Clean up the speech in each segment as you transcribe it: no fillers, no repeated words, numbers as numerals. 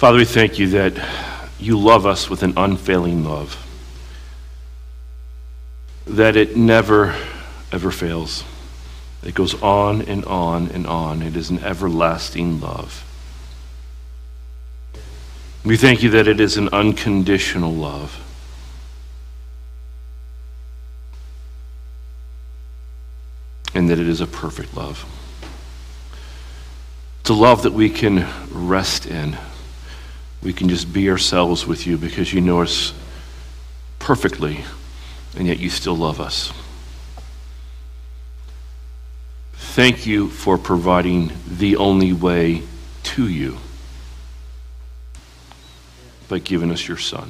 Father, we thank you that you love us with an unfailing love, that it never, ever fails. It goes on and on and on. It is an everlasting love. We thank you that it is an unconditional love. And that it is a perfect love. It's a love that we can rest in. We can just be ourselves with you because you know us perfectly, and yet you still love us. Thank you for providing the only way to you by giving us your Son.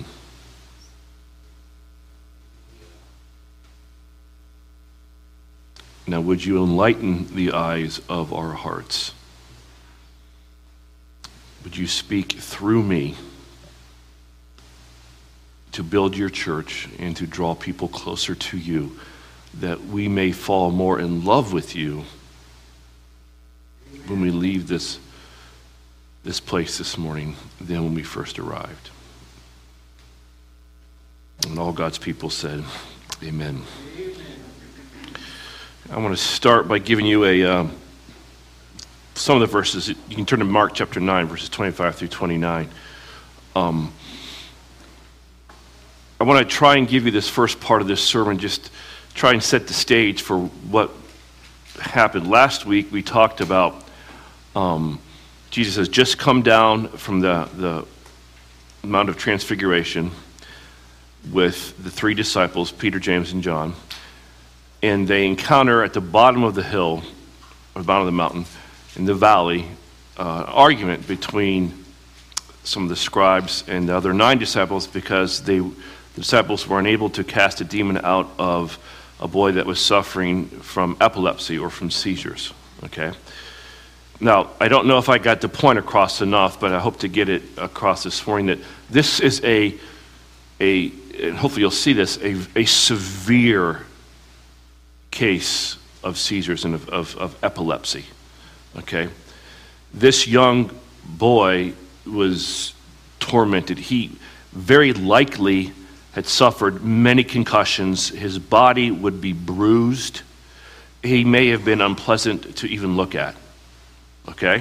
Now, would you enlighten the eyes of our hearts? Would you speak through me to build your church and to draw people closer to you, that we may fall more in love with you when we leave this place this morning than when we first arrived. And all God's people said, amen. I want to start by giving you some of the verses. You can turn to Mark chapter 9, verses 25 through 29. I want to try and give you this first part of this sermon, just try and set the stage for what happened. Last week we talked about Jesus has just come down from the Mount of Transfiguration with the three disciples, Peter, James, and John. And they encounter at the bottom of the hill, or the bottom of the mountain, in the valley, argument between some of the scribes and the other 9 disciples because the disciples were unable to cast a demon out of a boy that was suffering from epilepsy or from seizures. Okay? Now, I don't know if I got the point across enough, but I hope to get it across this morning that this is and hopefully you'll see this, a severe case of seizures and of epilepsy. Okay? This young boy was tormented. He very likely had suffered many concussions. His body would be bruised. He may have been unpleasant to even look at. Okay?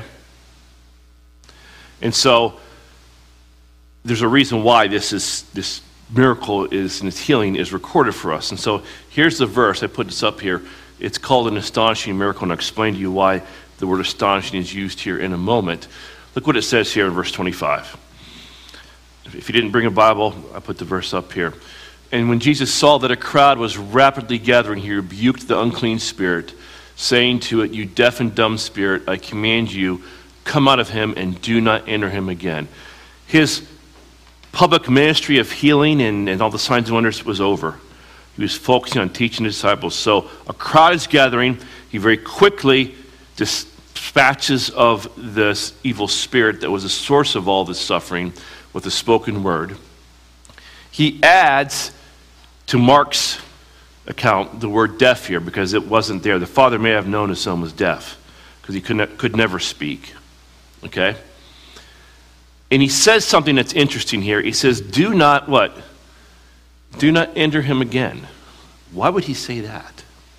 And so there's a reason why this miracle is and this healing is recorded for us. And so here's the verse. I put this up here. It's called an astonishing miracle, and I'll explain to you why the word astonishing is used here in a moment. Look what it says here in verse 25. If you didn't bring a Bible, I put the verse up here. And when Jesus saw that a crowd was rapidly gathering, he rebuked the unclean spirit, saying to it, "You deaf and dumb spirit, I command you, come out of him and do not enter him again." His public ministry of healing and all the signs and wonders was over. He was focusing on teaching the disciples. So a crowd is gathering. He very quickly dispatches of this evil spirit that was the source of all this suffering with a spoken word. He adds to Mark's account the word deaf here because it wasn't there. The father may have known his son was deaf because he could never speak. Okay? And he says something that's interesting here. He says, do not what? Do not enter him again. Why would he say that?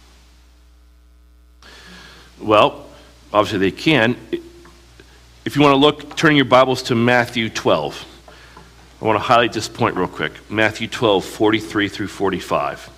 Well, obviously they can. If you want to look, turn your Bibles to Matthew 12. I want to highlight this point real quick. Matthew 12, 43 through 45.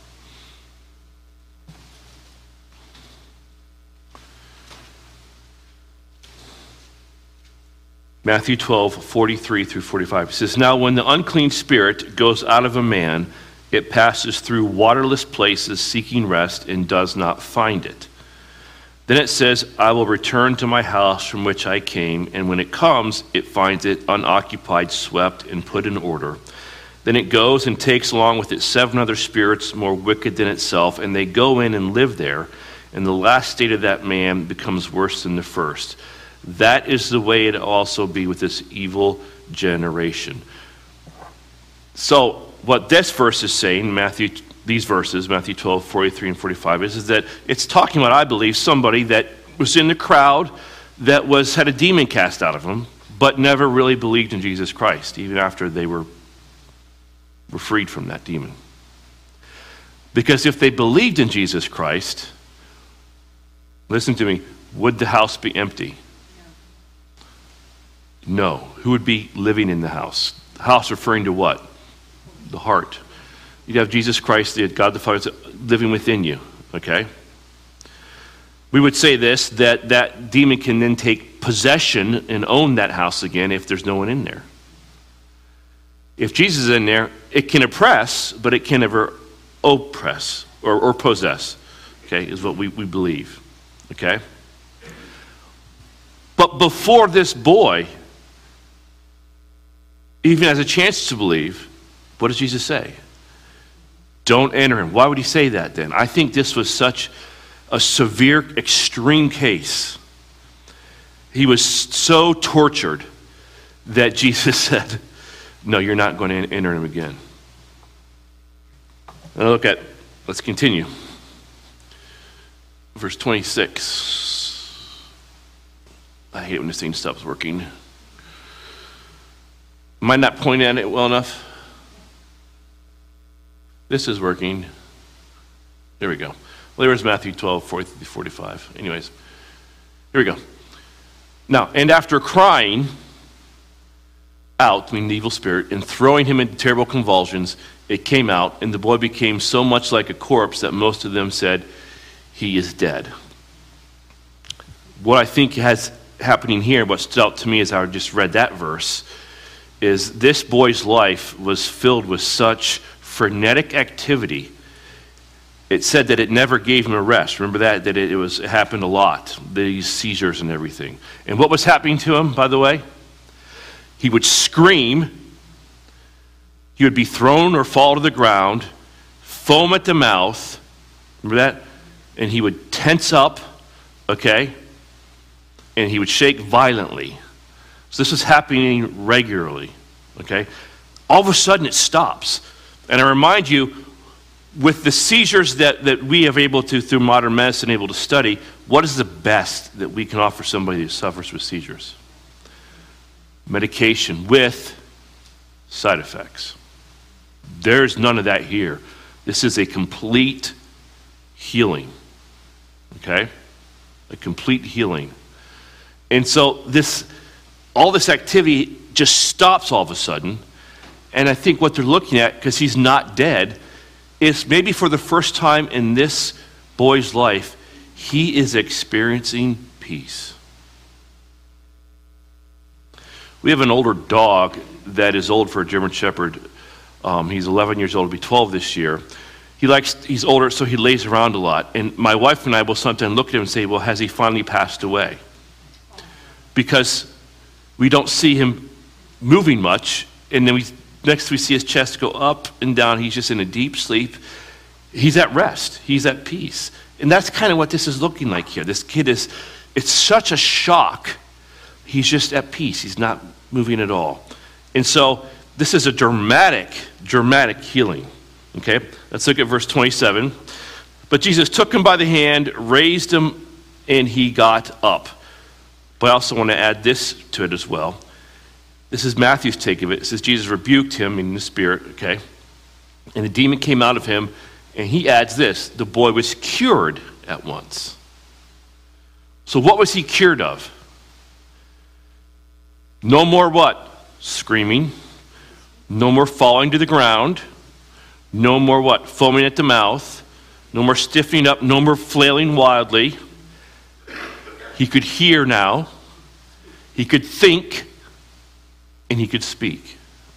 Matthew 12, 43 through 45. It says, "Now when the unclean spirit goes out of a man, it passes through waterless places seeking rest and does not find it. Then it says, I will return to my house from which I came, and when it comes, it finds it unoccupied, swept, and put in order. Then it goes and takes along with it 7 other spirits more wicked than itself, and they go in and live there, and the last state of that man becomes worse than the first. That is the way it also be with this evil generation." So what this verse is saying, these verses, Matthew 12, 43 and 45, is that it's talking about, I believe, somebody that was in the crowd that had a demon cast out of him, but never really believed in Jesus Christ, even after they were freed from that demon. Because if they believed in Jesus Christ, listen to me, would the house be empty? No. Who would be living in the house? The house referring to what? The heart. You'd have Jesus Christ, the God the Father, living within you, okay? We would say this, that demon can then take possession and own that house again if there's no one in there. If Jesus is in there, it can oppress, but it can never oppress or possess, okay, is what we believe, okay? But before this boy even has a chance to believe, what does Jesus say? Don't enter him. Why would he say that then? I think this was such a severe, extreme case. He was so tortured that Jesus said, no, you're not going to enter him again. Now let's continue. Verse 26. I hate when this thing stops working. Am I not pointing at it well enough? This is working. There we go. Well, there was Matthew 12, 45. Anyways, here we go. Now, and after crying out, meaning the evil spirit, and throwing him into terrible convulsions, it came out, and the boy became so much like a corpse that most of them said, he is dead. What I think has happening here, what stood out to me as I just read that verse, is this boy's life was filled with such frenetic activity. It said that it never gave him a rest. Remember that it happened a lot, these seizures and everything. And what was happening to him, by the way? He would scream, he would be thrown or fall to the ground, foam at the mouth, remember that? And he would tense up, okay? And he would shake violently. So this was happening regularly, okay? All of a sudden it stops. And I remind you, with the seizures that we have able to, through modern medicine, able to study, what is the best that we can offer somebody who suffers with seizures? Medication with side effects. There's none of that here. This is a complete healing, okay? A complete healing. And so all this activity just stops all of a sudden. And I think what they're looking at, because he's not dead, is maybe for the first time in this boy's life, he is experiencing peace. We have an older dog that is old for a German Shepherd. He's 11 years old, he'll be 12 this year. He's older, so he lays around a lot. And my wife and I will sometimes look at him and say, well, has he finally passed away? Because we don't see him moving much, and then next we see his chest go up and down. He's just in a deep sleep. He's at rest. He's at peace. And that's kind of what this is looking like here. This kid it's such a shock. He's just at peace. He's not moving at all. And so this is a dramatic healing. Okay? Let's look at verse 27. But Jesus took him by the hand, raised him, and he got up. But I also want to add this to it as well. This is Matthew's take of it. It says Jesus rebuked him in the spirit, okay? And the demon came out of him, and he adds this, the boy was cured at once. So what was he cured of? No more what? Screaming. No more falling to the ground. No more what? Foaming at the mouth. No more stiffening up. No more flailing wildly. He could hear now. He could think. And he could speak.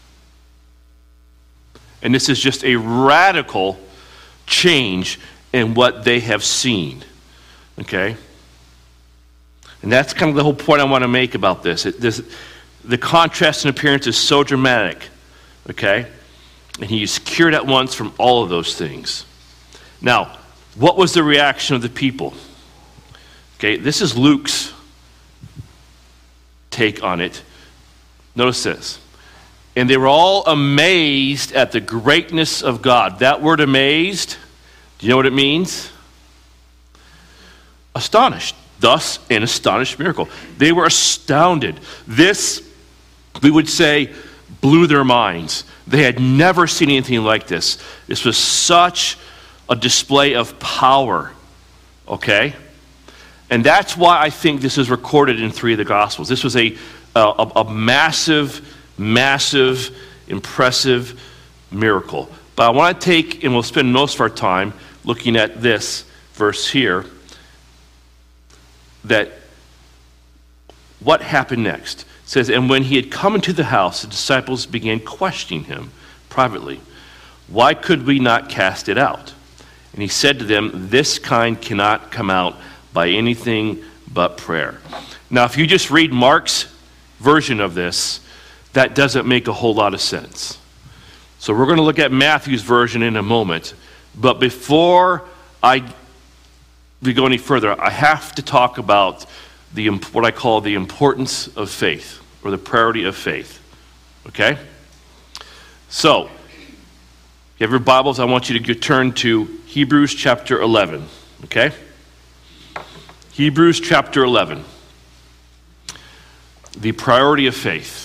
And this is just a radical change in what they have seen. Okay? And that's kind of the whole point I want to make about this. The contrast in appearance is so dramatic. Okay? And he is cured at once from all of those things. Now, what was the reaction of the people? Okay, this is Luke's take on it. Notice this. And they were all amazed at the greatness of God. That word amazed, do you know what it means? Astonished. Thus, an astonished miracle. They were astounded. This we would say, blew their minds. They had never seen anything like this. This was such a display of power, okay? And that's why I think this is recorded in 3 of the Gospels. This was a massive, massive, impressive miracle. But I want to take, and we'll spend most of our time looking at this verse here, that what happened next. It says, and when he had come into the house, the disciples began questioning him privately. Why could we not cast it out? And he said to them, this kind cannot come out by anything but prayer. Now, if you just read Mark's version of this, that doesn't make a whole lot of sense. So we're going to look at Matthew's version in a moment. But before we go any further, I have to talk about what I call the importance of faith, or the priority of faith. Okay? So, if you have your Bibles, I want you to turn to Hebrews chapter 11. Okay? Hebrews chapter 11. The priority of faith.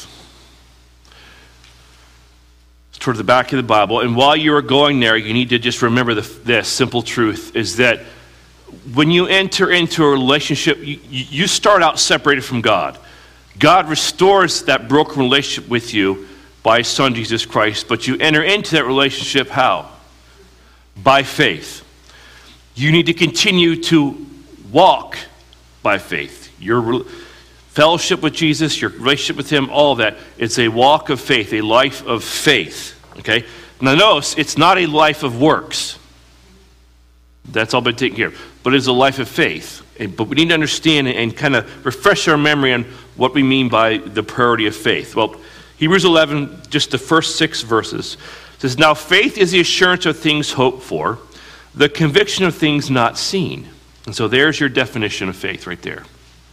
It's toward the back of the Bible. And while you are going there, you need to just remember this simple truth, is that when you enter into a relationship, you start out separated from God. God restores that broken relationship with you by His Son, Jesus Christ, but you enter into that relationship how? By faith. You need to continue to walk by faith. Your fellowship with Jesus, your relationship with Him, all of that, it's a walk of faith, a life of faith. Okay? Now notice, it's not a life of works. That's all been taken care of. But it's a life of faith. But we need to understand and kind of refresh our memory on what we mean by the priority of faith. Well, Hebrews 11, just the first 6 verses, says, now faith is the assurance of things hoped for, the conviction of things not seen. And so there's your definition of faith right there.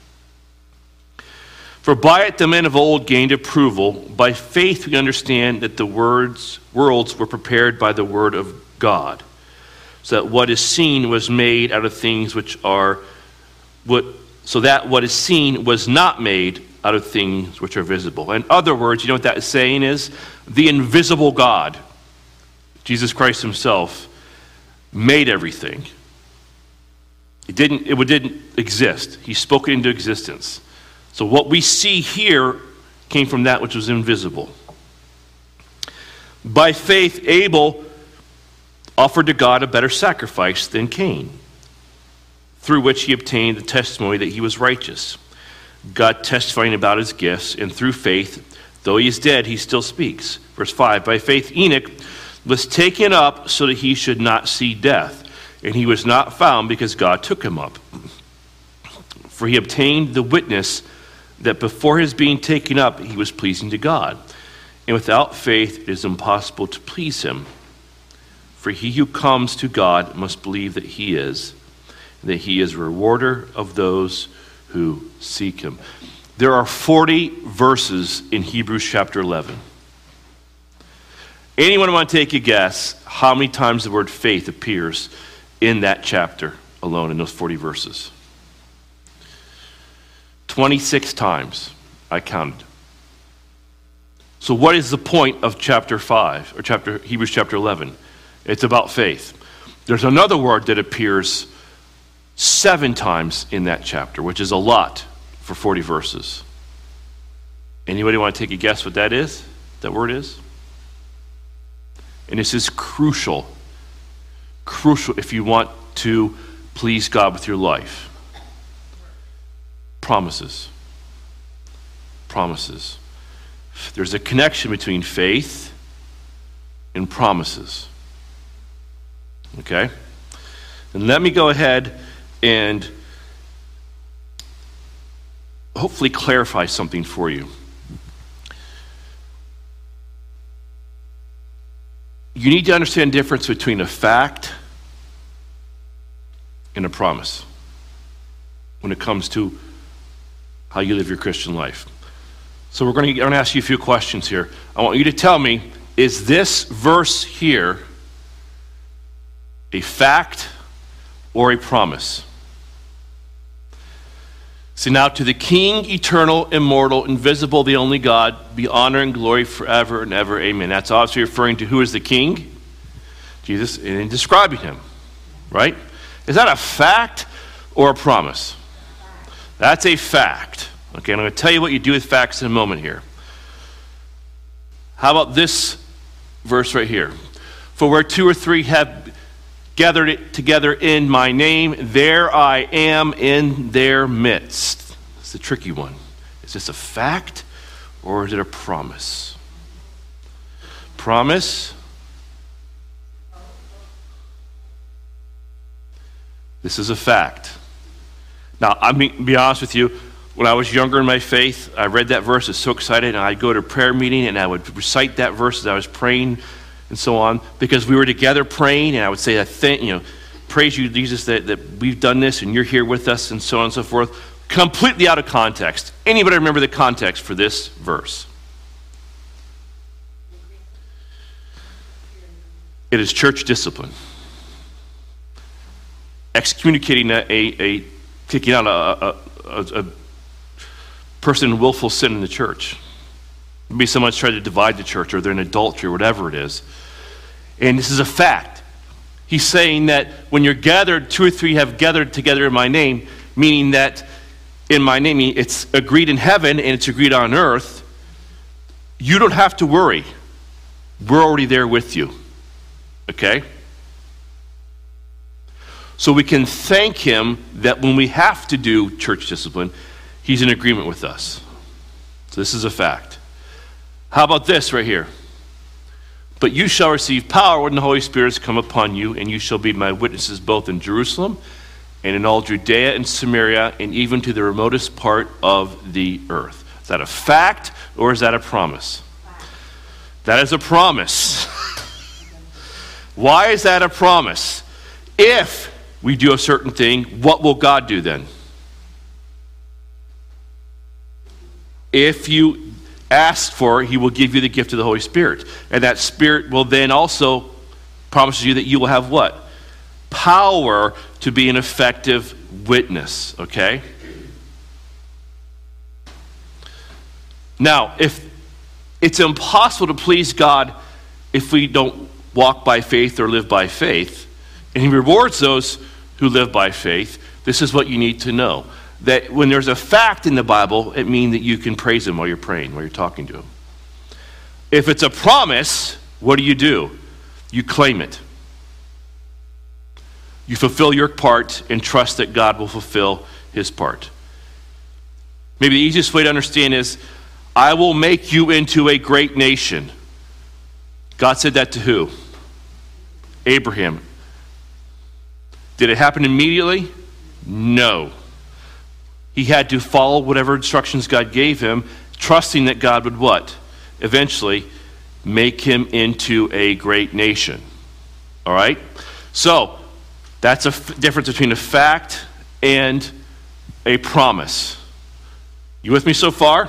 For by it the men of old gained approval. By faith we understand that the worlds were prepared by the word of God, so that what is seen was made out of things which are so that what is seen was not made out of things which are visible. In other words, you know what that saying is? The invisible God, Jesus Christ Himself, made everything. It didn't exist. He spoke it into existence. So what we see here came from that which was invisible. By faith, Abel offered to God a better sacrifice than Cain, through which he obtained the testimony that he was righteous, God testifying about his gifts, and through faith, though he is dead, he still speaks. Verse 5, by faith Enoch was taken up so that he should not see death, and he was not found because God took him up. For he obtained the witness that before his being taken up, he was pleasing to God. And without faith, it is impossible to please him. For he who comes to God must believe that he is a rewarder of those who seek him. There are 40 verses in Hebrews chapter 11. Anyone want to take a guess how many times the word faith appears in that chapter alone, in those 40 verses? 26 times, I counted. So what is the point of chapter 5, or Hebrews chapter 11? It's about faith. There's another word that appears 7 times in that chapter, which is a lot for 40 verses. Anybody want to take a guess what that is? That word is? And this is crucial if you want to please God with your life. Promises. Promises. There's a connection between faith and promises. Okay? And let me go ahead and hopefully clarify something for you. You need to understand the difference between a fact and a promise when it comes to how you live your Christian life. So we're going to ask you a few questions here. I want you to tell me, is this verse here a fact or a promise? So now to the King, eternal, immortal, invisible, the only God, be honor and glory forever and ever. Amen. That's obviously referring to who is the King? Jesus, and describing him, right? Is that a fact or a promise? That's a fact. Okay, I'm going to tell you what you do with facts in a moment here. How about this verse right here? For where two or three have gathered together in my name, there I am in their midst. It's the tricky one. Is this a fact or is it a promise? Promise. This is a fact. Now, I'm going to be honest with you. When I was younger in my faith, I read that verse, I was so excited, and I'd go to a prayer meeting and I would recite that verse as I was praying and so on, because we were together praying, and I would say, praise you, Jesus, that we've done this and you're here with us, and so on and so forth. Completely out of context. Anybody remember the context for this verse? It is church discipline. Excommunicating kicking out a person in willful sin in the church. Maybe someone's tried to divide the church, or they're in adultery, or whatever it is. And this is a fact. He's saying that when you're gathered, two or three have gathered together in my name, meaning that in my name, it's agreed in heaven and it's agreed on earth. You don't have to worry. We're already there with you. Okay? So we can thank him that when we have to do church discipline, he's in agreement with us. So this is a fact. How about this right here? But you shall receive power when the Holy Spirit has come upon you, and you shall be my witnesses both in Jerusalem and in all Judea and Samaria and even to the remotest part of the earth. Is that a fact or is that a promise? That is a promise. Why is that a promise? If we do a certain thing, what will God do then? If you ask for it, he will give you the gift of the Holy Spirit. And that Spirit will then also promise you that you will have what? Power to be an effective witness, okay? Now, if it's impossible to please God if we don't walk by faith or live by faith, and he rewards those who live by faith, this is what you need to know. That when there's a fact in the Bible, it means that you can praise him while you're praying, while you're talking to him. If it's a promise, what do? You claim it. You fulfill your part and trust that God will fulfill his part. Maybe the easiest way to understand is, I will make you into a great nation. God said that to who? Abraham. Did it happen immediately? No. He had to follow whatever instructions God gave him, trusting that God would what? Eventually make him into a great nation. All right? So, that's a difference between a fact and a promise. You with me so far?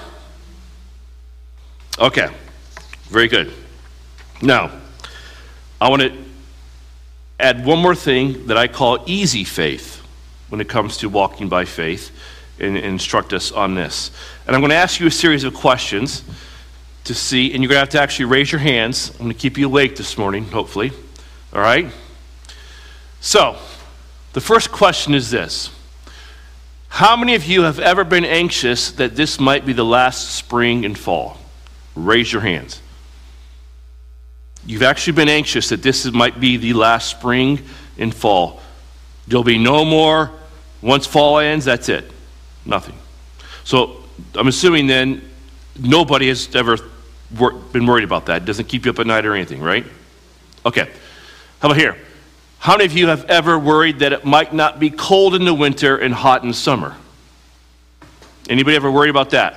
Okay. Very good. Now, I want to add one more thing that I call easy faith when it comes to walking by faith, and instruct us on this. And I'm going to ask you a series of questions to see, and you're going to have to actually raise your hands. I'm going to keep you awake this morning, hopefully. All right? So, the first question is this. How many of you have ever been anxious that this might be the last spring and fall? Raise your hands. You've actually been anxious that this might be the last spring and fall. There'll be no more. Once fall ends, that's it. Nothing. So I'm assuming then nobody has ever been worried about that. It doesn't keep you up at night or anything, right? Okay. How about here? How many of you have ever worried that it might not be cold in the winter and hot in the summer? Anybody ever worried about that?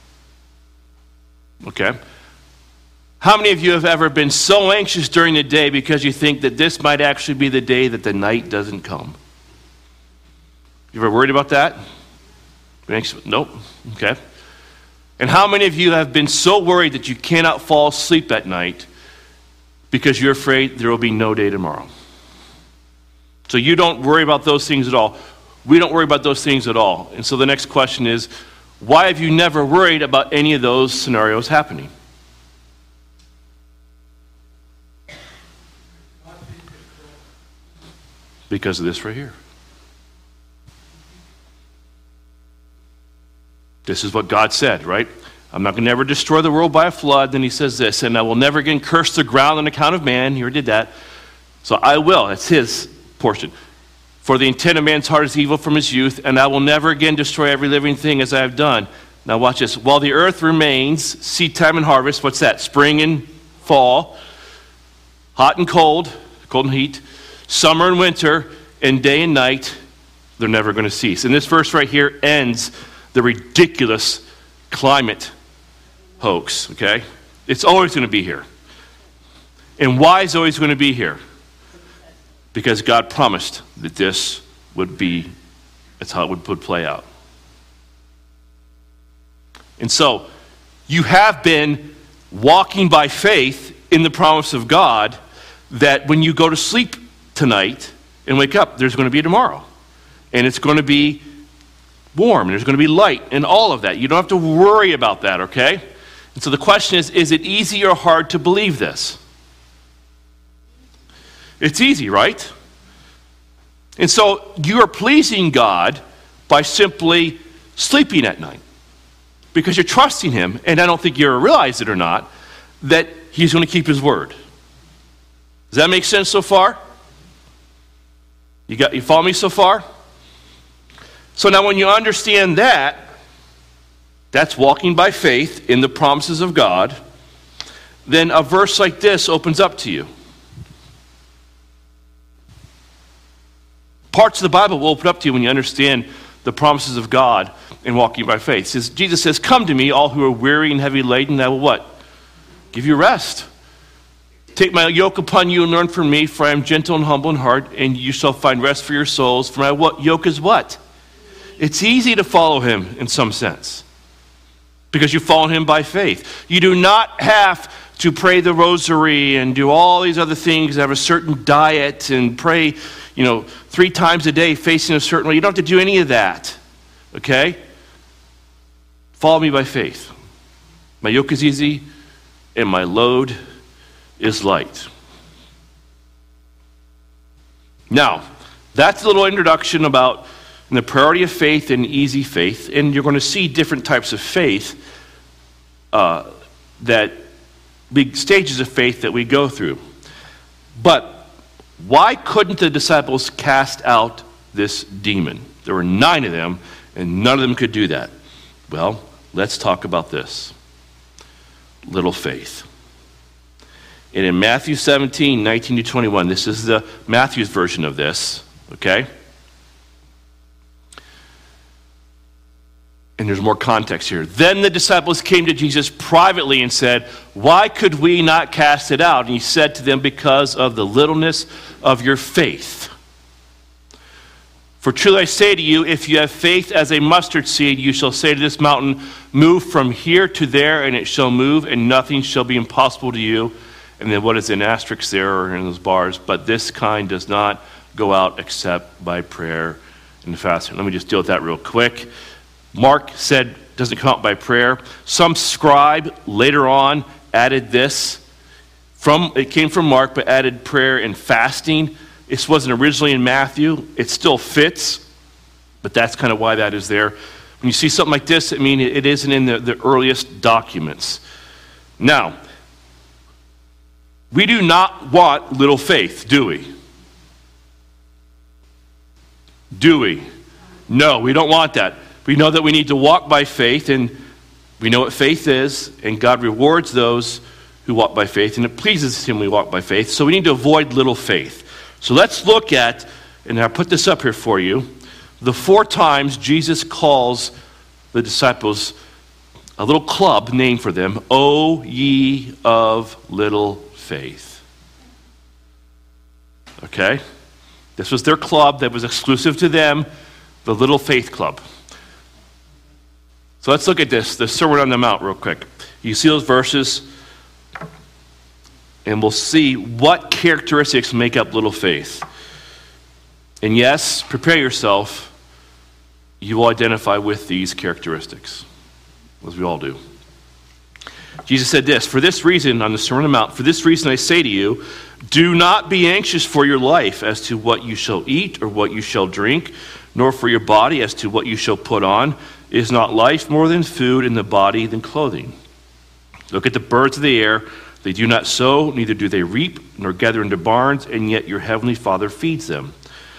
Okay. How many of you have ever been so anxious during the day because you think that this might actually be the day that the night doesn't come? You ever worried about that? Nope. Okay. And how many of you have been so worried that you cannot fall asleep at night because you're afraid there will be no day tomorrow? So you don't worry about those things at all. We don't worry about those things at all. And so the next question is, why have you never worried about any of those scenarios happening? Because of this right here. This is what God said, right? I'm not going to ever destroy the world by a flood. Then he says this, and I will never again curse the ground on account of man. He already did that. So I will. That's his portion. For the intent of man's heart is evil from his youth, and I will never again destroy every living thing as I have done. Now watch this. While the earth remains, seed time and harvest, what's that? Spring and fall, hot and cold, cold and heat, summer and winter, and day and night, they're never going to cease. And this verse right here ends the ridiculous climate hoax, okay? It's always going to be here. And why is it always going to be here? Because God promised that this would be, that's how it would play out. And so, you have been walking by faith in the promise of God that when you go to sleep tonight and wake up, there's going to be tomorrow. And it's going to be warm, and there's going to be light, and all of that. You don't have to worry about that, okay? And so the question is it easy or hard to believe this? It's easy, right? And so you are pleasing God by simply sleeping at night because you're trusting him, and I don't think you realize it or not, that he's going to keep his word. Does that make sense so far? You follow me so far? So now when you understand that, that's walking by faith in the promises of God, then a verse like this opens up to you. Parts of the Bible will open up to you when you understand the promises of God and walking by faith. Jesus says, come to me, all who are weary and heavy laden, and I will what? Give you rest. Take my yoke upon you and learn from me, for I am gentle and humble in heart, and you shall find rest for your souls. For my yoke is what? It's easy to follow him in some sense because you follow him by faith. You do not have to pray the rosary and do all these other things, have a certain diet and pray, 3 times a day facing a certain way. You don't have to do any of that, okay? Follow me by faith. My yoke is easy and my load is light. Now, that's a little introduction about the priority of faith and easy faith, and you're going to see different types of faith, that big stages of faith that we go through. But why couldn't the disciples cast out this demon? There were 9 of them, and none of them could do that. Well, let's talk about this. Little faith. And in Matthew 17, 19 to 21, this is the Matthew's version of this, okay? And there's more context here. Then the disciples came to Jesus privately and said, why could we not cast it out? And he said to them, because of the littleness of your faith. For truly I say to you, if you have faith as a mustard seed, you shall say to this mountain, move from here to there, and it shall move, and nothing shall be impossible to you. And then what is in asterisks there or in those bars? But this kind does not go out except by prayer and fasting. Let me just deal with that real quick. Mark said doesn't come out by prayer. Some scribe later on added this. It came from Mark, but added prayer and fasting. This wasn't originally in Matthew. It still fits, but that's kind of why that is there. When you see something like this, it means it isn't in the earliest documents. Now, we do not want little faith, do we? Do we? No, we don't want that. We know that we need to walk by faith, and we know what faith is, and God rewards those who walk by faith, and it pleases him we walk by faith. So we need to avoid little faith. So let's look at, and I put this up here for you, the 4 times Jesus calls the disciples a little club named for them, O ye of little faith. Okay? This was their club that was exclusive to them, the Little Faith Club. So let's look at this, the Sermon on the Mount real quick. You see those verses, and we'll see what characteristics make up little faith. And yes, prepare yourself you will identify with these characteristics, as we all do. Jesus said this, for this reason, on the Sermon on the Mount, for this reason I say to you, do not be anxious for your life as to what you shall eat or what you shall drink, nor for your body as to what you shall put on. Is not life more than food, and the body than clothing? Look at the birds of the air. They do not sow, neither do they reap, nor gather into barns, and yet your heavenly Father feeds them.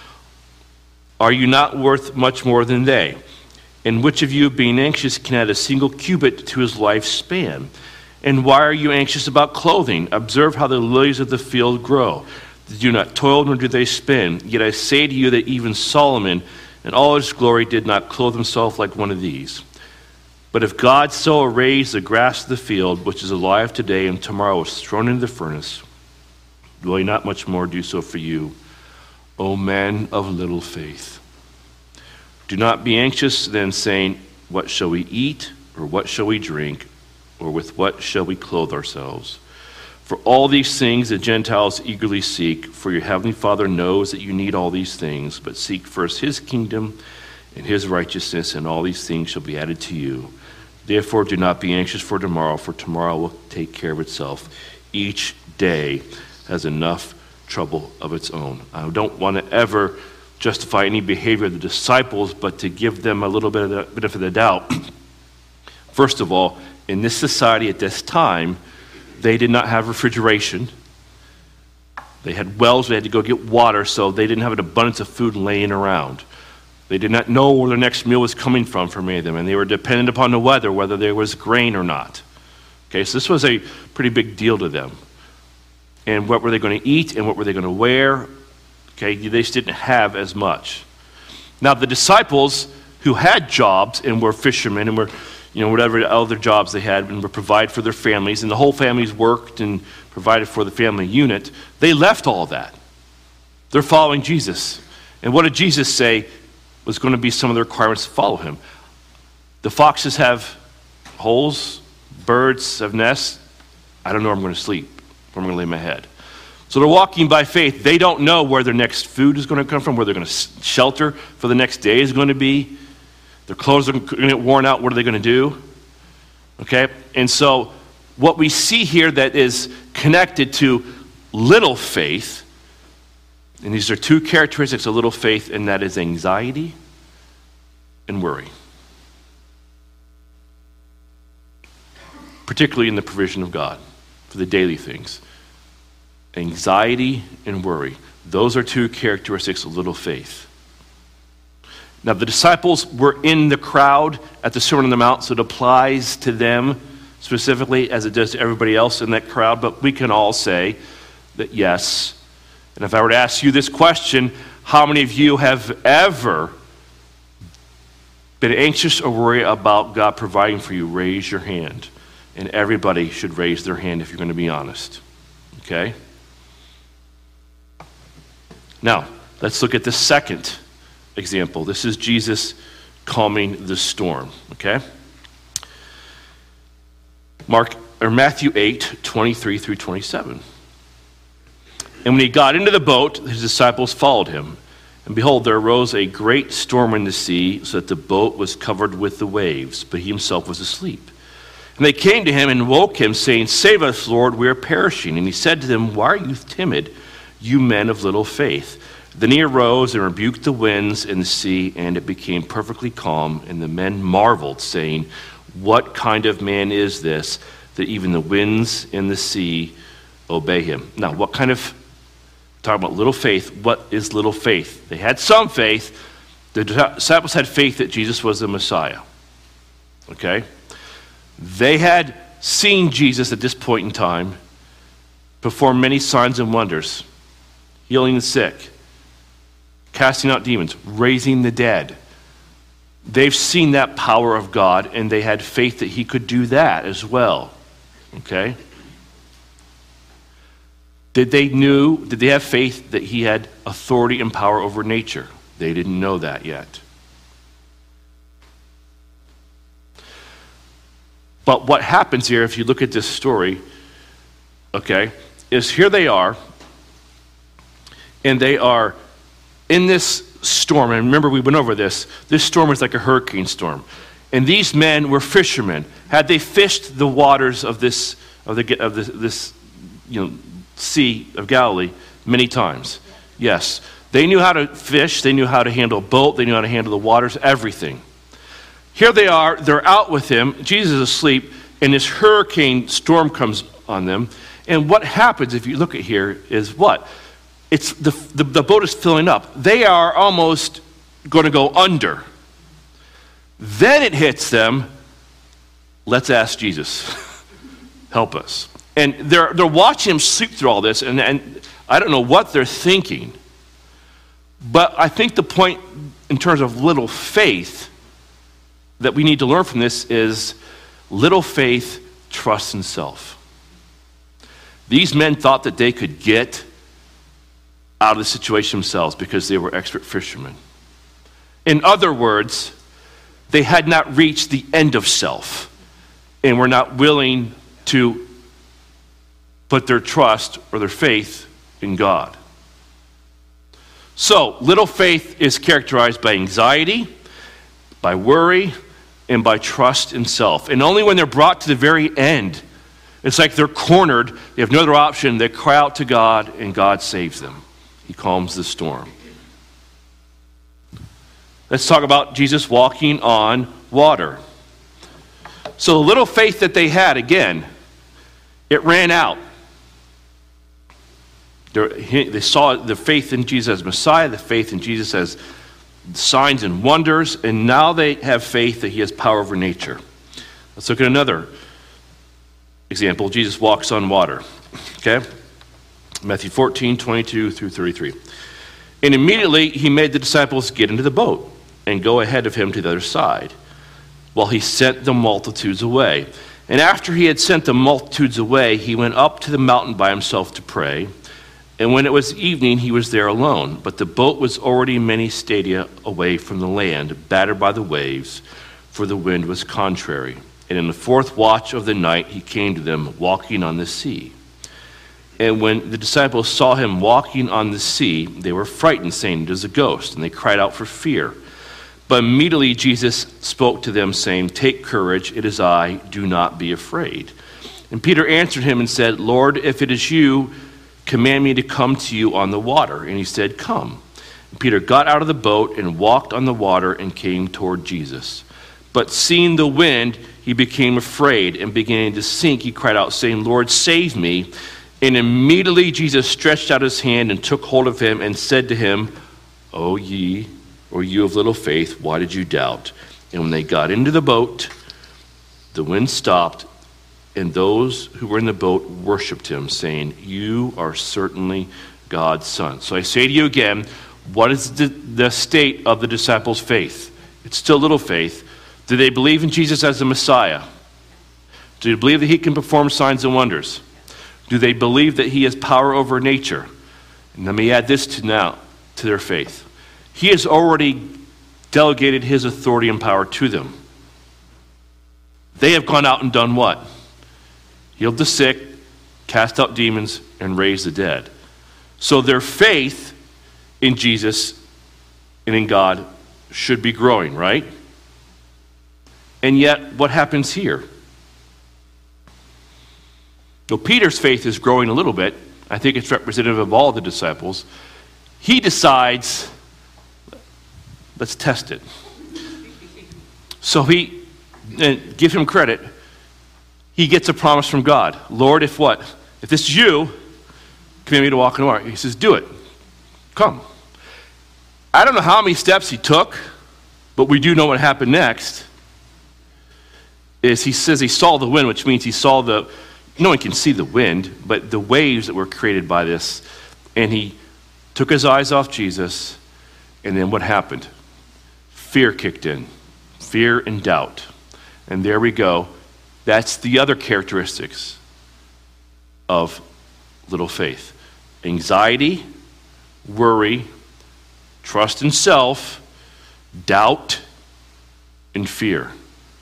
Are you not worth much more than they? And which of you, being anxious, can add a single cubit to his lifespan? And why are you anxious about clothing? Observe how the lilies of the field grow. They do not toil, nor do they spin. Yet I say to you that even Solomon, in all his glory, did not clothe himself like one of these. But if God so arrays the grass of the field, which is alive today and tomorrow is thrown into the furnace, will he not much more do so for you, O man of little faith? Do not be anxious then, saying, what shall we eat, or what shall we drink, or with what shall we clothe ourselves? For all these things the Gentiles eagerly seek, for your heavenly Father knows that you need all these things, but seek first his kingdom and his righteousness, and all these things shall be added to you. Therefore do not be anxious for tomorrow will take care of itself. Each day has enough trouble of its own. I don't want to ever justify any behavior of the disciples, but to give them a little bit of the benefit of the doubt. First of all, in this society at this time, they did not have refrigeration. They had wells, they had to go get water, so they didn't have an abundance of food laying around. They did not know where their next meal was coming from for many of them, and they were dependent upon the weather, whether there was grain or not. Okay, so this was a pretty big deal to them. And what were they going to eat, and what were they going to wear? Okay, they just didn't have as much. Now, the disciples who had jobs and were fishermen and were, whatever other jobs they had and were provided for their families, and the whole families worked and provided for the family unit, they left all of that. They're following Jesus. And what did Jesus say was going to be some of the requirements to follow him? The foxes have holes, birds have nests. I don't know where I'm going to sleep, where I'm going to lay my head. So they're walking by faith. They don't know where their next food is going to come from, where they're going to shelter for the next day is going to be. Their clothes are going to get worn out. What are they going to do? Okay? And so what we see here that is connected to little faith, and these are two characteristics of little faith, and that is anxiety and worry. Particularly in the provision of God for the daily things. Anxiety and worry. Those are two characteristics of little faith. Now, the disciples were in the crowd at the Sermon on the Mount, so it applies to them specifically as it does to everybody else in that crowd, but we can all say that yes. And if I were to ask you this question, how many of you have ever been anxious or worried about God providing for you? Raise your hand. And everybody should raise their hand if you're going to be honest. Okay? Now, let's look at the second example. This is Jesus calming the storm. Okay? Matthew 8:23 through 27. And when he got into the boat, his disciples followed him. And behold, there arose a great storm in the sea, so that the boat was covered with the waves, but he himself was asleep. And they came to him and woke him, saying, Save us, Lord, we are perishing. And he said to them, Why are you timid, you men of little faith? Then he arose and rebuked the winds and the sea, and it became perfectly calm. And the men marveled, saying, What kind of man is this, that even the winds and the sea obey him? Now, talking about little faith, what is little faith? They had some faith. The disciples had faith that Jesus was the Messiah. Okay? They had seen Jesus at this point in time perform many signs and wonders, healing the sick, casting out demons, raising the dead. They've seen that power of God, and they had faith that he could do that as well. Okay? Did they have faith that he had authority and power over nature? They didn't know that yet. But what happens here, if you look at this story, okay, is here they are, and they are in this storm, and remember we went over this. This storm was like a hurricane storm. And these men were fishermen. Had they fished the waters of this Sea of Galilee many times? Yes. They knew how to fish. They knew how to handle a boat. They knew how to handle the waters, everything. Here they are. They're out with him. Jesus is asleep, and this hurricane storm comes on them. And what happens, if you look at here, is what? It's the boat is filling up. They are almost going to go under. Then it hits them. Let's ask Jesus. Help us. And they're watching him sleep through all this, and I don't know what they're thinking. But I think the point in terms of little faith that we need to learn from this is little faith trusts in self. These men thought that they could get out of the situation themselves because they were expert fishermen. In other words, they had not reached the end of self and were not willing to put their trust or their faith in God. So, little faith is characterized by anxiety, by worry, and by trust in self. And only when they're brought to the very end, it's like they're cornered, they have no other option, they cry out to God, and God saves them. He calms the storm. Let's talk about Jesus walking on water. So the little faith that they had, again, it ran out. They saw the faith in Jesus as Messiah, the faith in Jesus as signs and wonders, and now they have faith that he has power over nature. Let's look at another example. Jesus walks on water. Okay? Matthew 14, 22 through 33. And immediately he made the disciples get into the boat and go ahead of him to the other side, while he sent the multitudes away. And after he had sent the multitudes away, he went up to the mountain by himself to pray. And when it was evening, he was there alone. But the boat was already many stadia away from the land, battered by the waves, for the wind was contrary. And in the fourth watch of the night, he came to them, walking on the sea. And when the disciples saw him walking on the sea, they were frightened, saying, "It is a ghost." And they cried out for fear. But immediately Jesus spoke to them, saying, "Take courage, it is I, do not be afraid." And Peter answered him and said, "Lord, if it is you, command me to come to you on the water." And he said, "Come." And Peter got out of the boat and walked on the water and came toward Jesus. But seeing the wind, he became afraid, and beginning to sink, he cried out, saying, "Lord, save me." And immediately Jesus stretched out his hand and took hold of him and said to him, "O ye, or you of little faith, why did you doubt?" And when they got into the boat, the wind stopped, and those who were in the boat worshiped him, saying, "You are certainly God's Son." So I say to you again, what is the state of the disciples' faith? It's still little faith. Do they believe in Jesus as the Messiah? Do they believe that he can perform signs and wonders? Do they believe that he has power over nature? And let me add this to their faith. He has already delegated his authority and power to them. They have gone out and done what? Healed the sick, cast out demons, and raised the dead. So their faith in Jesus and in God should be growing, right? And yet, what happens here? So Peter's faith is growing a little bit. I think it's representative of all the disciples. He decides, let's test it. So and give him credit, he gets a promise from God. "Lord, if what? If this is you, command me to walk in the water." He says, "Do it. Come." I don't know how many steps he took, but we do know what happened next. He says he saw the wind, which means he saw no one can see the wind, but the waves that were created by this. And he took his eyes off Jesus, and then what happened? Fear kicked in. Fear and doubt. And there we go. That's the other characteristics of little faith. Anxiety, worry, trust in self, doubt, and fear.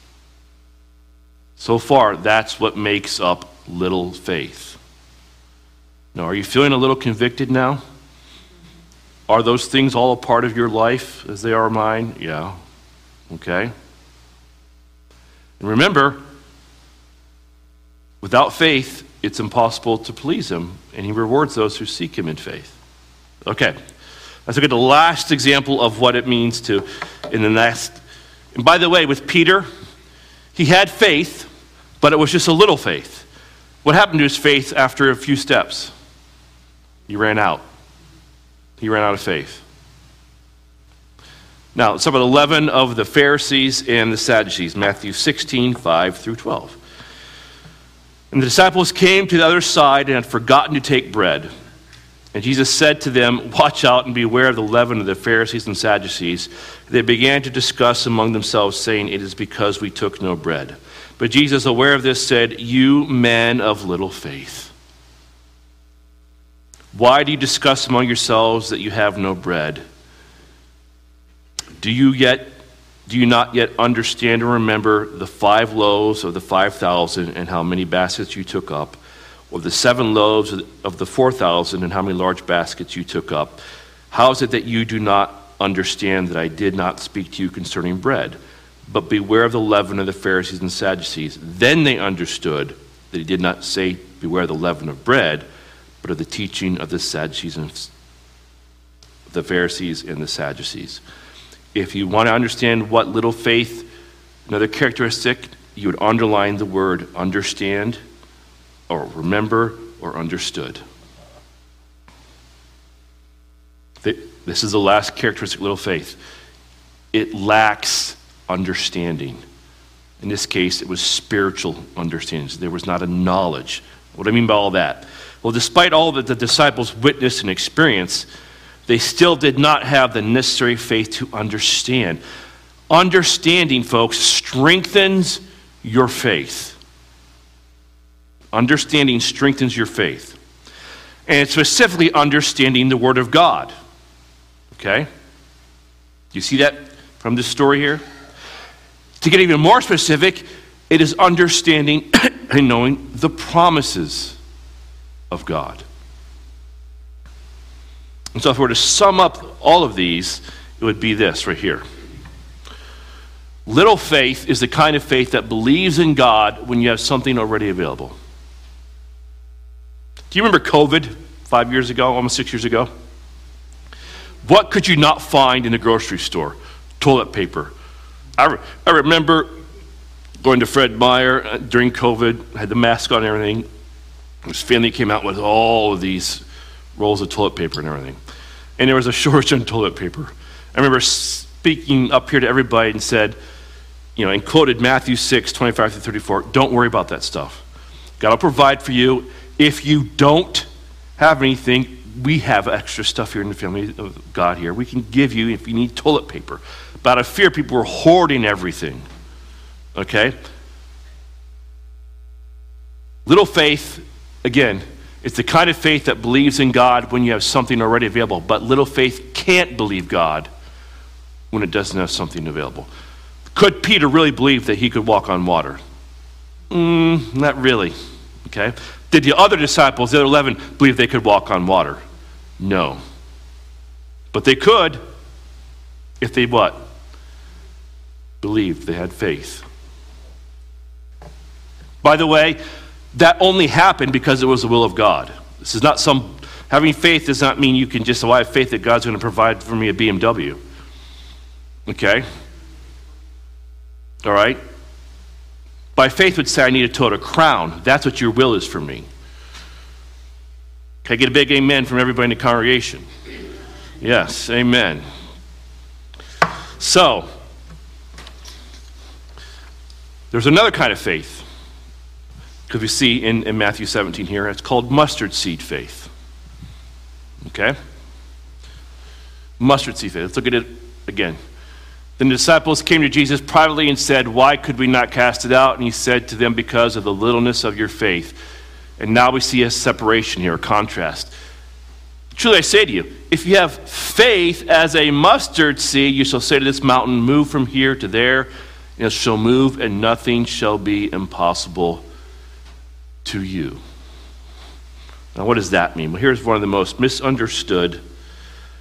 So far, that's what makes up little faith. Now, are you feeling a little convicted now? Are those things all a part of your life as they are mine? Yeah. Okay. And remember, without faith, it's impossible to please him, and he rewards those who seek him in faith. Okay. Let's look at the last example of what it means to, in the next. And by the way, with Peter, he had faith, but it was just a little faith. What happened to his faith after a few steps? He ran out. He ran out of faith. Now, let's talk about 11 of the Pharisees and the Sadducees, Matthew 16, 5 through 12. And the disciples came to the other side and had forgotten to take bread. And Jesus said to them, "Watch out and beware of the leaven of the Pharisees and Sadducees." They began to discuss among themselves, saying, "It is because we took no bread." But Jesus, aware of this, said, "You men of little faith, why do you discuss among yourselves that you have no bread? Do you not yet understand or remember the 5 loaves of the 5,000 and how many baskets you took up? Or the 7 loaves of the 4,000 and how many large baskets you took up? How is it that you do not understand that I did not speak to you concerning bread? But beware of the leaven of the Pharisees and Sadducees." Then they understood that he did not say, "Beware of the leaven of bread," but of the teaching of the Sadducees and the Pharisees and the Sadducees. If you want to understand what little faith, another characteristic, you would underline the word understand, or remember, or understood. This is the last characteristic of little faith. It lacks understanding. In this case, it was spiritual understanding. There was not a knowledge. What do I mean by all that? Well, despite all that the disciples witnessed and experienced, they still did not have the necessary faith to understand. Understanding, folks, strengthens your faith. Understanding strengthens your faith. And it's specifically understanding the Word of God. Okay? You see that from this story here? To get even more specific, it is understanding and knowing the promises of God. And so if we were to sum up all of these, it would be this right here. Little faith is the kind of faith that believes in God when you have something already available. Do you remember COVID 5 years ago, almost 6 years ago? What could you not find in the grocery store? Toilet paper. I remember going to Fred Meyer during COVID, had the mask on and everything. His family came out with all of these rolls of toilet paper and everything. And there was a shortage on toilet paper. I remember speaking up here to everybody and said, and quoted Matthew 6, 25 to 34, don't worry about that stuff. God will provide for you. If you don't have anything, we have extra stuff here in the family of God here. We can give you if you need toilet paper. But out of fear, people were hoarding everything. Okay? Little faith, again, it's the kind of faith that believes in God when you have something already available. But little faith can't believe God when it doesn't have something available. Could Peter really believe that he could walk on water? Not really. Okay? Did the other disciples, the other 11, believe they could walk on water? No. But they could if they what? Believed. They had faith. By the way, that only happened because it was the will of God. This is not having faith does not mean you can just, I have faith that God's going to provide for me a BMW. Okay? All right? By faith would say I need a Toyota Crown. That's what your will is for me. Can I get a big amen from everybody in the congregation? Yes, amen. So, there's another kind of faith. Because we see in Matthew 17 here, it's called mustard seed faith. Okay? Mustard seed faith. Let's look at it again. Then the disciples came to Jesus privately and said, "Why could we not cast it out?" And he said to them, "Because of the littleness of your faith." And now we see a separation here, a contrast. Truly I say to you, if you have faith as a mustard seed, you shall say to this mountain, "Move from here to there," and it shall move, and nothing shall be impossible to you. Now what does that mean? Well, here's one of the most misunderstood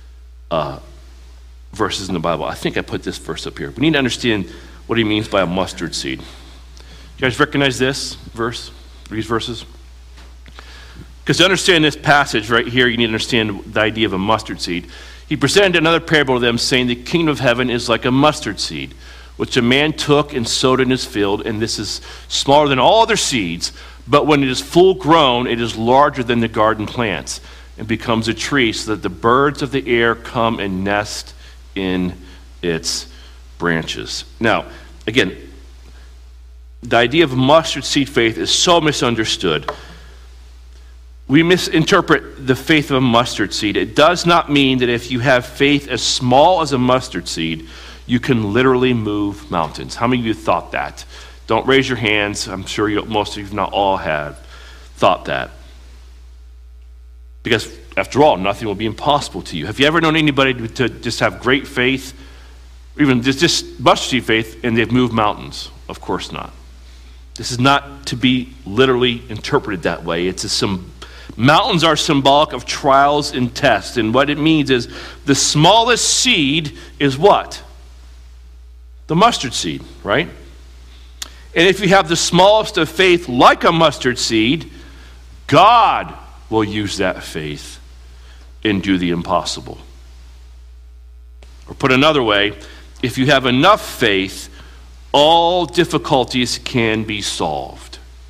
verses in the Bible. I think I put this verse up here. We need to understand what he means by a mustard seed. You guys recognize this verse, these verses? Because to understand this passage right here, you need to understand the idea of a mustard seed. He presented another parable to them, saying, the kingdom of heaven is like a mustard seed, which a man took and sowed in his field, and this is smaller than all other seeds, but when it is full grown, it is larger than the garden plants, and becomes a tree, so that the birds of the air come and nest in its branches. Now, again, the idea of mustard seed faith is so misunderstood. We misinterpret the faith of a mustard seed. It does not mean that if you have faith as small as a mustard seed, you can literally move mountains. How many of you thought that? Don't raise your hands. I'm sure most of you, if not all, have thought that. Because, after all, nothing will be impossible to you. Have you ever known anybody to just have great faith, even just mustard seed faith, and they've moved mountains? Of course not. This is not to be literally interpreted that way. Mountains are symbolic of trials and tests. And what it means is the smallest seed is what? The mustard seed, right? And if you have the smallest of faith like a mustard seed, God will use that faith and do the impossible. Or put another way, if you have enough faith, all difficulties can be solved.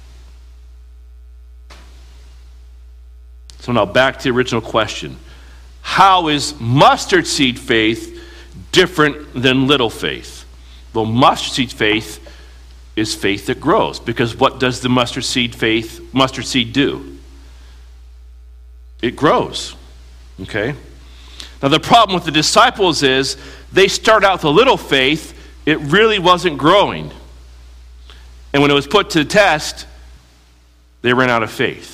So now back to the original question. How is mustard seed faith different than little faith? Well, mustard seed faith is faith that grows, because what does the mustard seed do? It grows. Okay? Now the problem with the disciples is they start out with a little faith, it really wasn't growing. And when it was put to the test, they ran out of faith.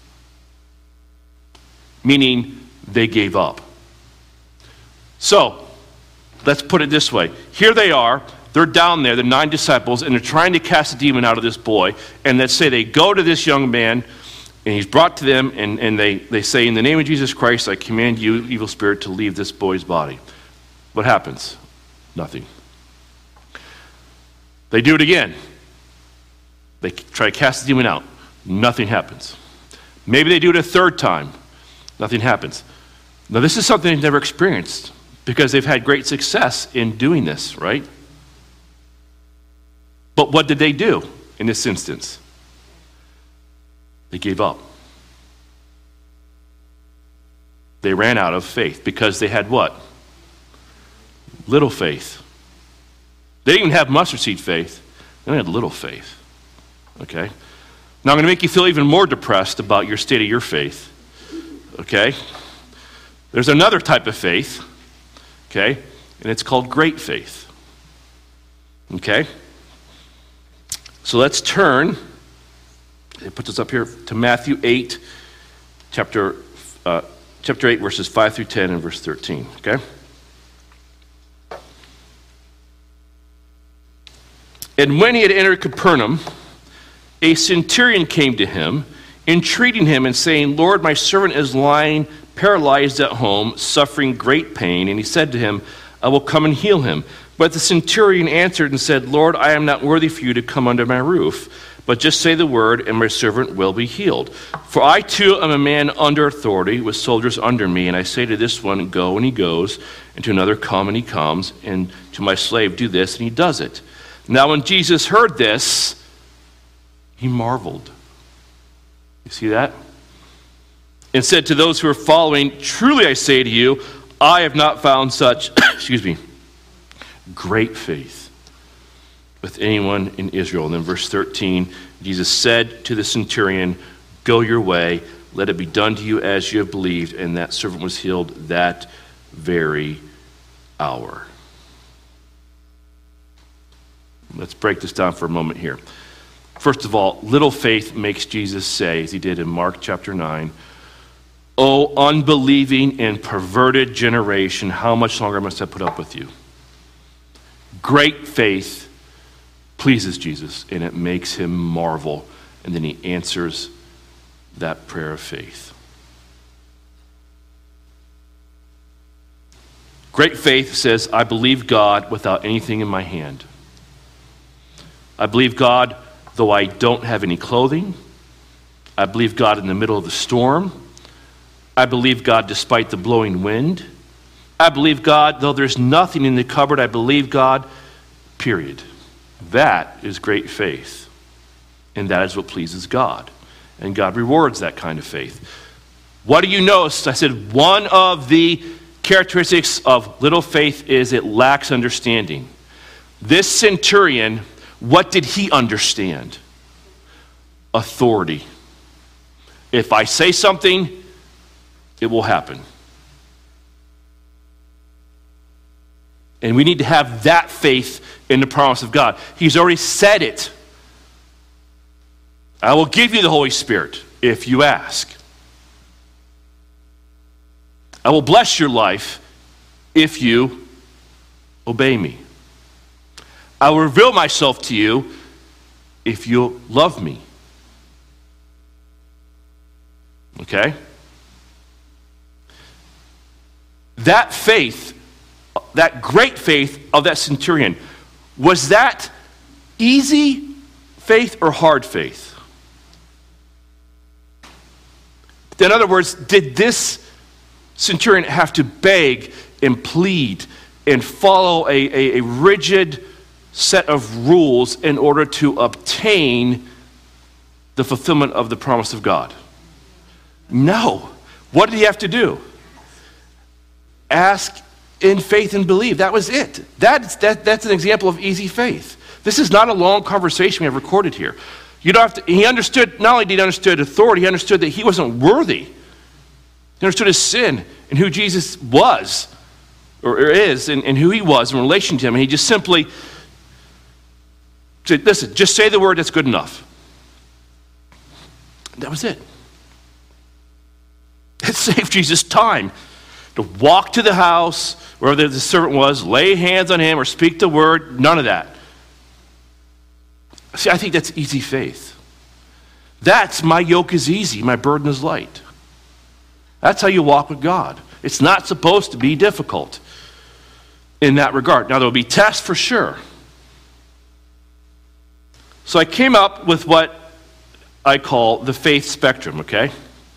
Meaning they gave up. So, let's put it this way. Here they are, they're down there, the 9 disciples, and they're trying to cast a demon out of this boy. And let's say they go to this young man, and he's brought to them, and they say, in the name of Jesus Christ, I command you, evil spirit, to leave this boy's body. What happens? Nothing. They do it again. They try to cast the demon out. Nothing happens. Maybe they do it a third time. Nothing happens. Now, this is something they've never experienced because they've had great success in doing this, right? But what did they do in this instance? They gave up. They ran out of faith because they had what? Little faith. They didn't even have mustard seed faith. They only had little faith. Okay? Now I'm going to make you feel even more depressed about your state of your faith. Okay? There's another type of faith, okay? And it's called great faith. Okay? So let's turn, it puts us up here, to Matthew 8, chapter 8, verses 5 through 10 and verse 13, okay? And when he had entered Capernaum, a centurion came to him, entreating him and saying, Lord, my servant is lying paralyzed at home, suffering great pain. And he said to him, I will come and heal him. But the centurion answered and said, Lord, I am not worthy for you to come under my roof, but just say the word, and my servant will be healed. For I too am a man under authority, with soldiers under me, and I say to this one, go, and he goes, and to another, come, and he comes, and to my slave, do this, and he does it. Now when Jesus heard this, he marveled. You see that? And said to those who were following, truly I say to you, I have not found such, great faith with anyone in Israel. And then verse 13, Jesus said to the centurion, go your way, let it be done to you as you have believed. And that servant was healed that very hour. Let's break this down for a moment here. First of all, little faith makes Jesus say, as he did in Mark chapter 9, O unbelieving and perverted generation, how much longer must I put up with you? Great faith pleases Jesus, and it makes him marvel. And then he answers that prayer of faith. Great faith says, I believe God without anything in my hand. I believe God though I don't have any clothing. I believe God in the middle of the storm. I believe God despite the blowing wind. I believe God though there's nothing in the cupboard. I believe God, period. That is great faith. And that is what pleases God. And God rewards that kind of faith. What do you notice? I said one of the characteristics of little faith is it lacks understanding. This centurion, what did he understand? Authority. If I say something, it will happen. And we need to have that faith in the promise of God. He's already said it. I will give you the Holy Spirit if you ask. I will bless your life if you obey me. I will reveal myself to you if you love me. Okay? That faith, that great faith of that centurion, was that easy faith or hard faith? In other words, did this centurion have to beg and plead and follow a rigid set of rules in order to obtain the fulfillment of the promise of God? No. What did he have to do? Ask in faith and believe. That was it. That's an example of easy faith. This is not a long conversation we have recorded here. You don't have to, he understood, not only did he understand authority, he understood that he wasn't worthy. He understood his sin and who Jesus was, or is, and who he was in relation to him. And he just simply said, listen, just say the word, that's good enough. That was it. It saved Jesus time to walk to the house, wherever the servant was, lay hands on him or speak the word, none of that. See, I think that's easy faith. That's my yoke is easy, my burden is light. That's how you walk with God. It's not supposed to be difficult in that regard. Now, there will be tests for sure. So I came up with what I call the faith spectrum, okay?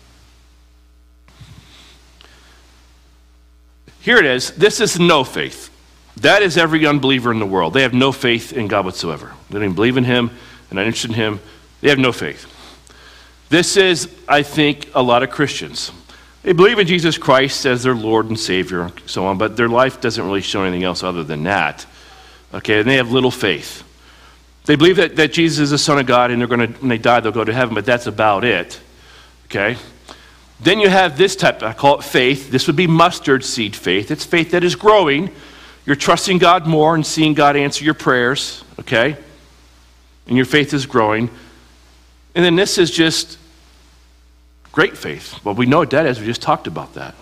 Here it is. This is no faith. That is every unbeliever in the world. They have no faith in God whatsoever. They don't even believe in him and not interested in him. They have no faith. This is, I think, a lot of Christians. They believe in Jesus Christ as their Lord and Savior and so on, but their life doesn't really show anything else other than that. Okay, and they have little faith. They believe that Jesus is the Son of God and they're going to, when they die, they'll go to heaven, but that's about it. Okay? Then you have this type, I call it faith. This would be mustard seed faith. It's faith that is growing. You're trusting God more and seeing God answer your prayers, okay? And your faith is growing. And then this is just great faith. Well, we know what that is. We just talked about that.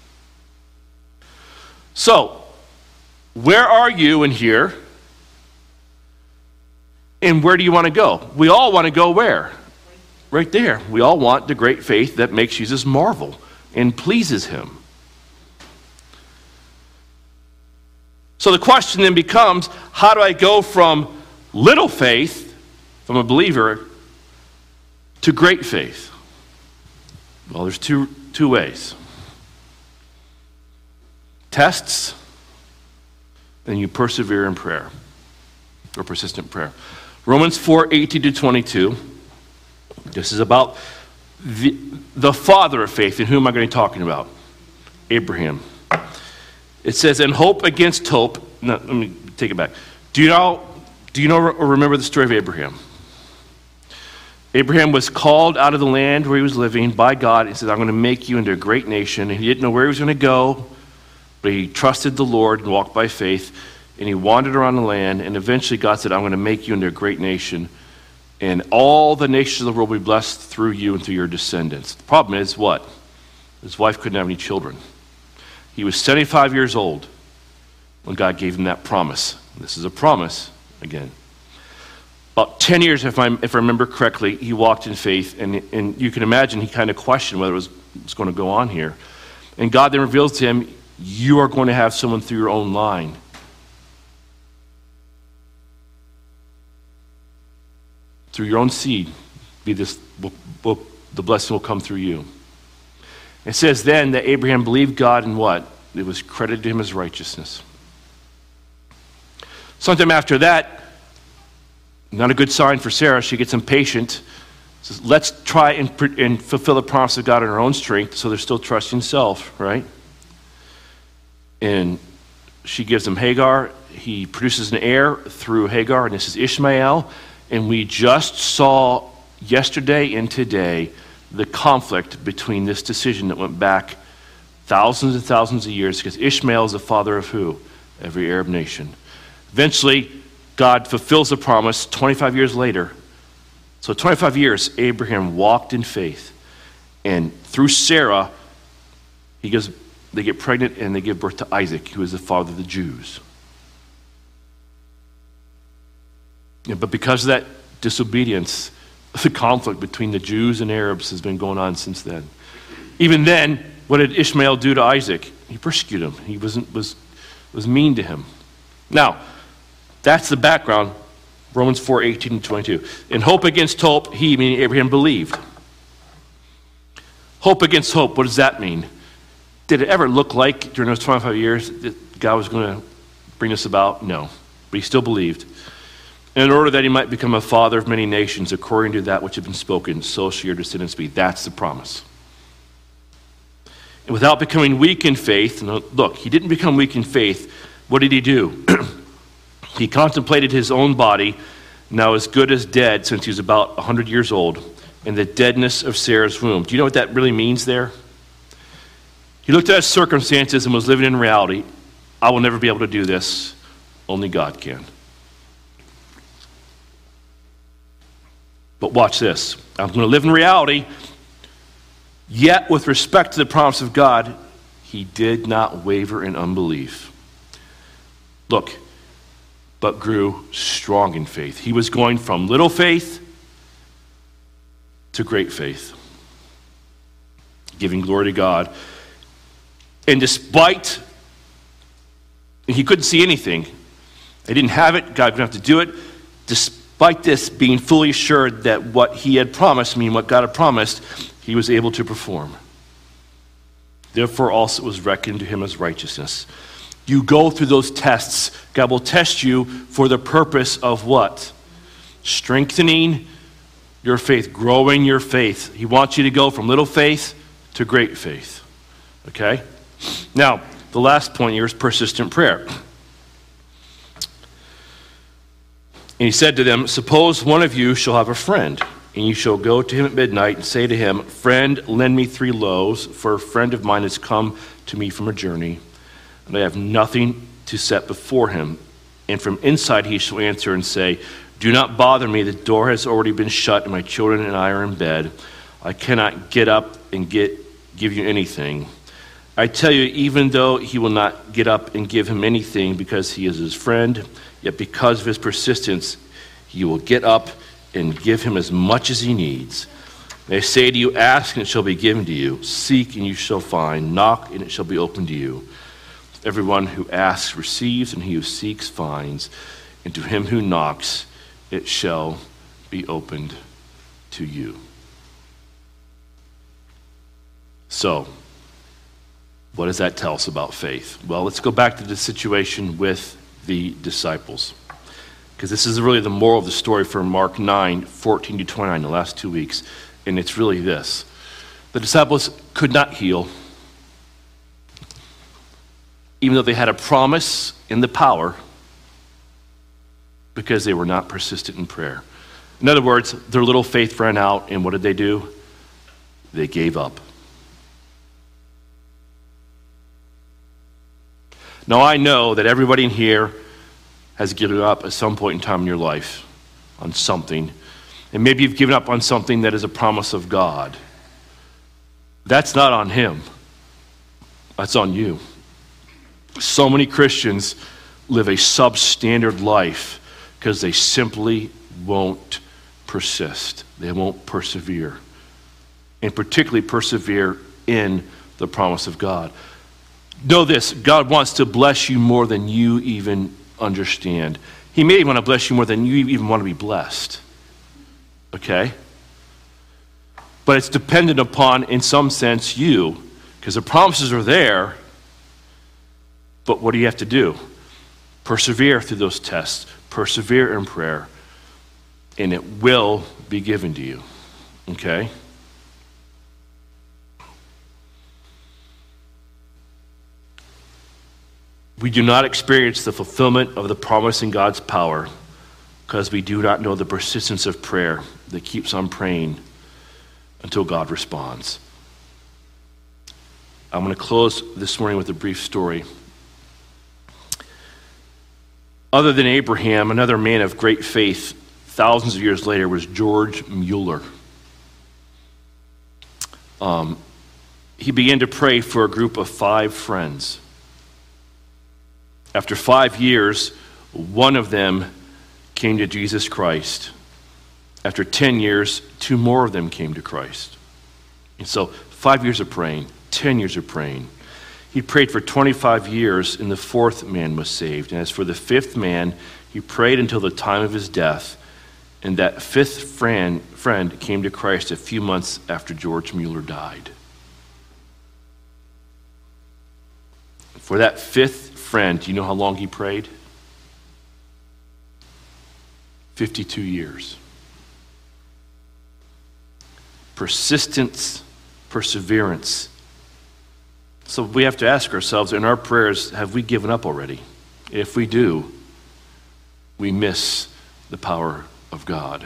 So, where are you in here? And where do you want to go? We all want to go where? Right there. We all want the great faith that makes Jesus marvel and pleases him. So the question then becomes, how do I go from little faith, from a believer, to great faith? Well, there's two ways. Tests, and you persevere in prayer, or persistent prayer. Romans 4:18-22. This is about the father of faith. And who am I going to be talking about? Abraham. It says, and hope against hope. No, let me take it back. Do you know or remember the story of Abraham? Abraham was called out of the land where he was living by God. He said, I'm going to make you into a great nation. And he didn't know where he was going to go, but he trusted the Lord and walked by faith. And he wandered around the land. And eventually God said, I'm going to make you into a great nation. And all the nations of the world will be blessed through you and through your descendants. The problem is what? His wife couldn't have any children. He was 75 years old when God gave him that promise. This is a promise, again. About 10 years, if I remember correctly, he walked in faith. And you can imagine he kind of questioned whether it was going to go on here. And God then reveals to him, you are going to have someone through your own line. Through your own seed, the blessing will come through you. It says then that Abraham believed God and what? It was credited to him as righteousness. Sometime after that, not a good sign for Sarah. She gets impatient. Says, let's try and fulfill the promise of God in our own strength. So they're still trusting self, right? And she gives him Hagar. He produces an heir through Hagar, and this is Ishmael. And we just saw yesterday and today the conflict between this decision that went back thousands and thousands of years, because Ishmael is the father of who? Every Arab nation. Eventually, God fulfills the promise 25 years later. So 25 years, Abraham walked in faith. And through Sarah, they get pregnant and they give birth to Isaac, who is the father of the Jews. Yeah, but because of that disobedience, the conflict between the Jews and Arabs has been going on since then. Even then, what did Ishmael do to Isaac? He persecuted him. He was mean to him. Now, that's the background. Romans 4:18 and 22. In hope against hope, he, meaning Abraham, believed. Hope against hope, what does that mean? Did it ever look like during those 25 years that God was going to bring this about? No. But he still believed. And in order that he might become a father of many nations, according to that which had been spoken, so shall your descendants be. That's the promise. And without becoming weak in faith, look, he didn't become weak in faith. What did he do? He contemplated his own body, now as good as dead since he was about 100 years old, and the deadness of Sarah's womb. Do you know what that really means there? He looked at his circumstances and was living in reality. I will never be able to do this. Only God can. But watch this. I'm going to live in reality, yet with respect to the promise of God, he did not waver in unbelief. Look, but grew strong in faith. He was going from little faith to great faith, giving glory to God. And despite, he couldn't see anything. He didn't have it. God didn't have to do it. Despite this, being fully assured that what he had promised, meaning what God had promised, he was able to perform. Therefore also it was reckoned to him as righteousness. You go through those tests. God will test you for the purpose of what? Strengthening your faith, growing your faith. He wants you to go from little faith to great faith. Okay? Now, the last point here is persistent prayer. And he said to them, suppose one of you shall have a friend, and you shall go to him at midnight and say to him, friend, lend me 3 loaves, for a friend of mine has come to me from a journey, and I have nothing to set before him. And from inside he shall answer and say, do not bother me, the door has already been shut, and my children and I are in bed. I cannot get up and give you anything. I tell you, even though he will not get up and give him anything because he is his friend, yet because of his persistence, he will get up and give him as much as he needs. And I say to you, ask and it shall be given to you. Seek and you shall find. Knock and it shall be opened to you. Everyone who asks receives, and he who seeks finds. And to him who knocks, it shall be opened to you. So, what does that tell us about faith? Well, let's go back to the situation with the disciples, because this is really the moral of the story for Mark 9:14 to 29, the last 2 weeks, and it's really this. The disciples could not heal, even though they had a promise in the power, because they were not persistent in prayer. In other words, their little faith ran out, and what did they do? They gave up. Now, I know that everybody in here has given up at some point in time in your life on something. And maybe you've given up on something that is a promise of God. That's not on him. That's on you. So many Christians live a substandard life because they simply won't persist. They won't persevere. And particularly persevere in the promise of God. know this, God wants to bless you more than you even understand. He may want to bless you more than you even want to be blessed. Okay? But it's dependent upon, in some sense, you, because the promises are there, but what do you have to do? Persevere through those tests. Persevere in prayer, and it will be given to you. Okay? We do not experience the fulfillment of the promise in God's power because we do not know the persistence of prayer that keeps on praying until God responds. I'm going to close this morning with a brief story. Other than Abraham, another man of great faith thousands of years later was George Mueller. He began to pray for a group of 5 friends. After 5 years, one of them came to Jesus Christ. After 10 years, 2 more of them came to Christ. And so 5 years of praying, 10 years of praying. He prayed for 25 years, and the 4th man was saved. And as for the 5th man, he prayed until the time of his death, and that 5th friend came to Christ a few months after George Mueller died. For that 5th friend, do you know how long he prayed? 52 years. Persistence, perseverance. So we have to ask ourselves in our prayers, have we given up already? If we do, we miss the power of God.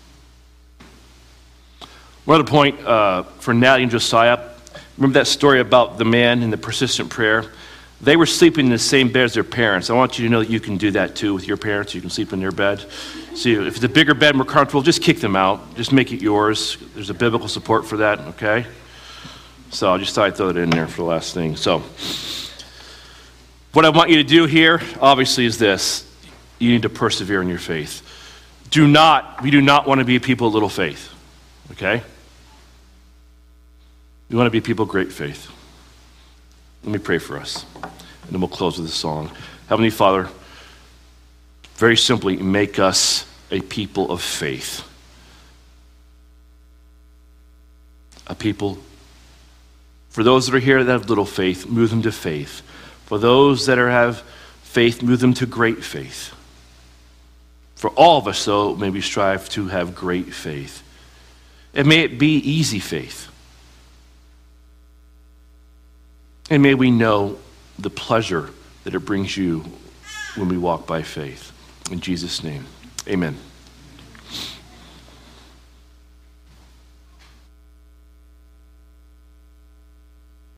One other point for Natalie and Josiah. Remember that story about the man and the persistent prayer? They were sleeping in the same bed as their parents. I want you to know that you can do that too with your parents. You can sleep in their bed. See, if it's a bigger bed, more comfortable, just kick them out. Just make it yours. There's a biblical support for that, okay? So I just thought I'd throw it in there for the last thing. So what I want you to do here, obviously, is this. You need to persevere in your faith. We do not want to be a people of little faith, okay? We want to be people of great faith. Let me pray for us, and then we'll close with a song. Heavenly Father, very simply, make us a people of faith. A people, for those that are here that have little faith, move them to faith. For those that have faith, move them to great faith. For all of us, though, may we strive to have great faith. And may it be easy faith. And may we know the pleasure that it brings you when we walk by faith. In Jesus' name, amen.